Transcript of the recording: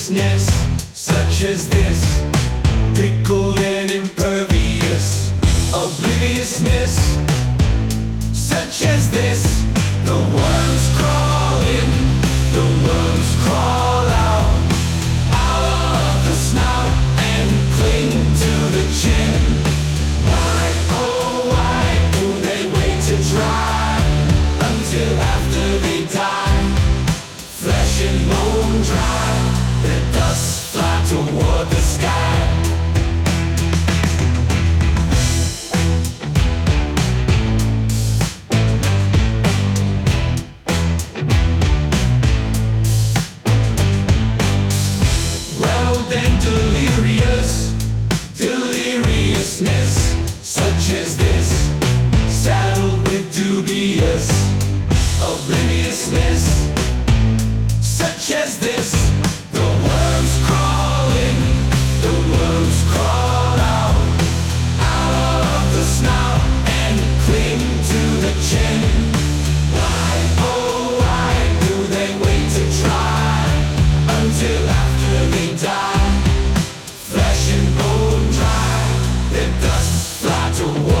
obliviousness, such as this, pickled and impervious. Obliviousness, such as this, the worms crawl in, the worms crawl out, out of the snout and cling to the chin. Why, oh why do they wait to dry until after they die? Flesh and bone dry, their dust fly toward the sky. Then delirious, deliriousness, such as this, saddled with dubious obliviousness, such as this, the worms crawl in, the worms crawl out, out of the snout and cling to the chin. Why, oh why do they wait to try until after they die? Flesh and bone dry, their dust fly toward